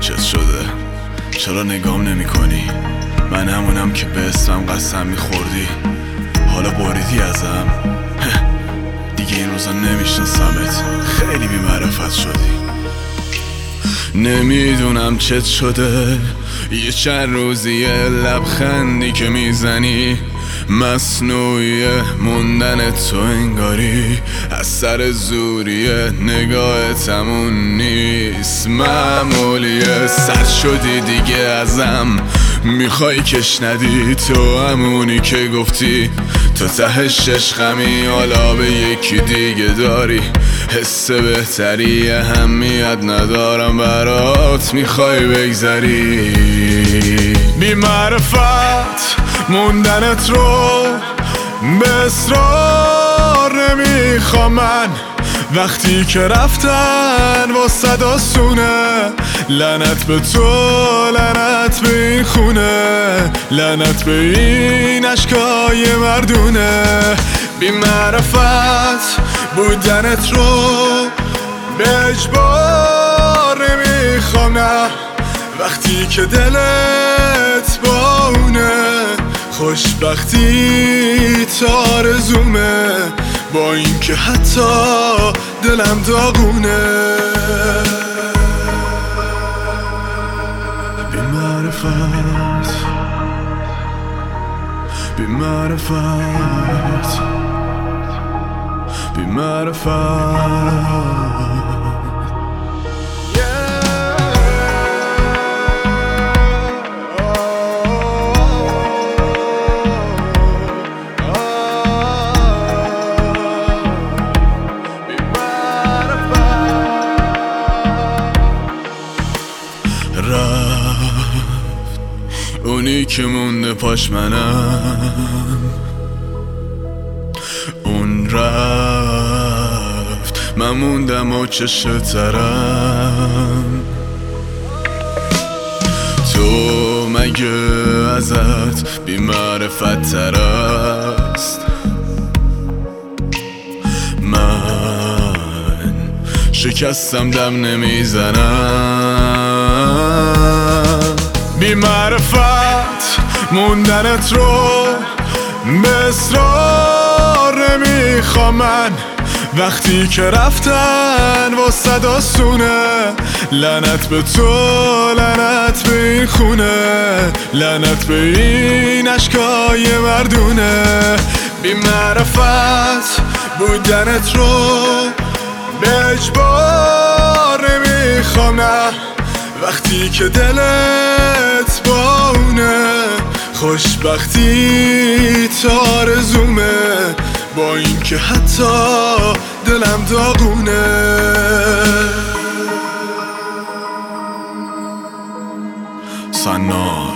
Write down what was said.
چت شده؟ چرا نگام نمی کنی؟ من همونم که به اسمم قسم میخوردی. حالا بریدی ازم. دیگه این روزا نمیشناسمت، خیلی بی معرفت شدی. نمیدونم چت شده، یه چند روزیه لبخندی که میزنی مصنوعی موندن تو انگاری، از سر زوریه نگاهت همون نیست، معمولیه. سر شدی دیگه ازم، میخوای کش ندی، تو همونی که گفتی تو تهش عشقمی، حالا به یکی دیگه داری حس بهتری، اهمیت ندارم برات، میخوای بگذری. بی معرفت موندنت رو به اصرار نمیخوام من، وقتی که رفتن واسه آسونه. لعنت به تو، لعنت به این خونه، لعنت به این عشقای مردونه. بی معرفت بودنت رو به اجبار نمیخوام، نه وقتی که دلت با اونه. خوشبختی تا آرزومه، با این که حتی دلم داغونه. بی معرفت، بی معرفت، بی معرفت. اونی که مونده پاش منم، اون رفت من موندم و چشت ترم. تو مگه ازت بی معرفت تر است؟ من شکستم دم نمیزنم. بی معرفت موندنت رو به اصرار نمیخوام من، وقتی که رفتن واسه آسونه. لعنت به تو، لعنت به این خونه، لعنت به این عشقای مردونه. بی معرفت بودنت رو به اجبار نمیخوام، نه وقتی که دلت با اونه. خوشبختی تا آرزومه، با این که حتی دلم داغونه. سنا